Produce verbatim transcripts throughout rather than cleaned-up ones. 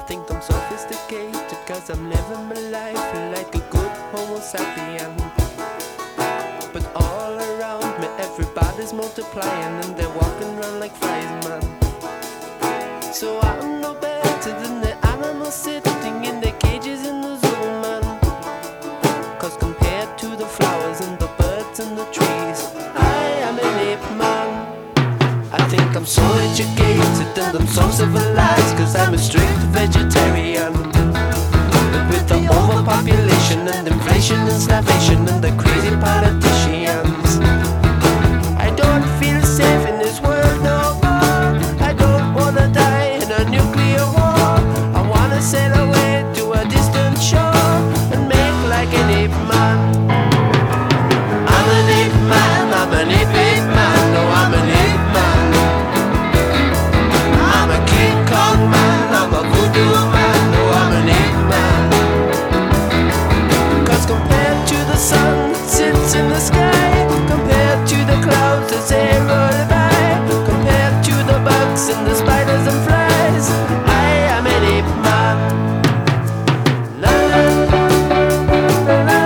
think I'm sophisticated, cause I'm living my life like a good homo sapien. But all around me everybody's multiplying, and they're walking around like flies, man. So I'm no better than the animals sitting in their cages in the zoo, man. Cause compared to the flowers and the birds and the trees, I am an ape man. I think I'm so educated and I'm so civilized, cause I'm a strict vegetarian. But with the overpopulation and inflation and starvation and the crazy politicians, I don't feel safe in this world no more. I don't wanna die in a nuclear war. I wanna sail away to a distant shore and make like an ape man. I'm an ape man, I'm an ape ape man, no I'm an ape man. I'm a King Kong man, I'm a voodoo man, no I'm an ape man. Cause compared to the sun that sits in the sky, compared to the clouds that say roll by, compared to the bugs and the spiders and flies, I am an ape man. La la la la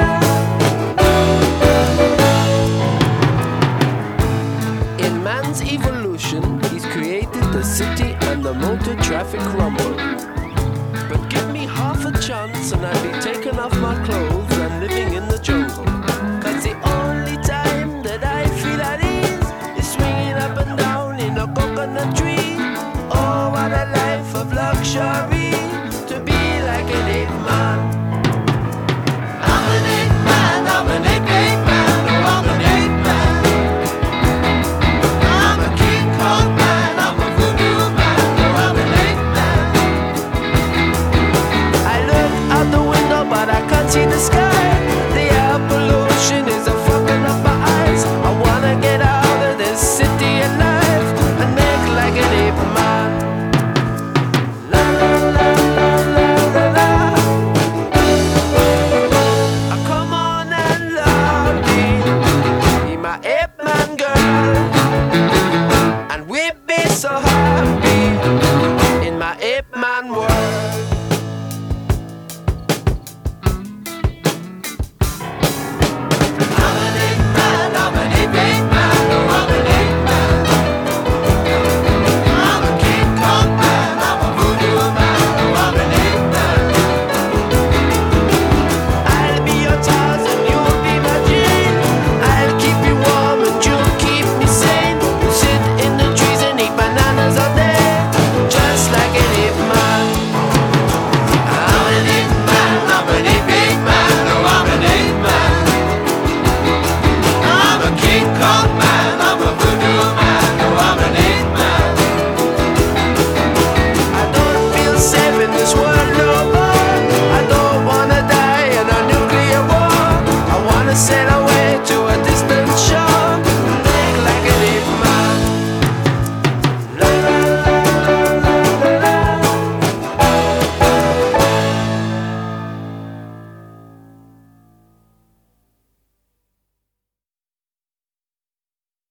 la. In man's evolution, he's created the city and the motor traffic rumble. But give me half a chance and I'd be taking off my clothes and living in the jungle. Cause the only time that I feel at ease is swinging up and down in a coconut tree. Oh, what a life of luxury, to be like an ape man. I'm an ape man, I'm an ape ape man, oh I'm an ape man. I'm a King Kong man, I'm a voodoo man, oh I'm an ape man. I look out the window but I can't see the sky. The air pollution is a fucking up my eyes. I wanna get out of this city alive and make like an ape man. La la la la la la la. Ah, come on and love me, be my ape man girl, and we'll be so happy in my ape man world.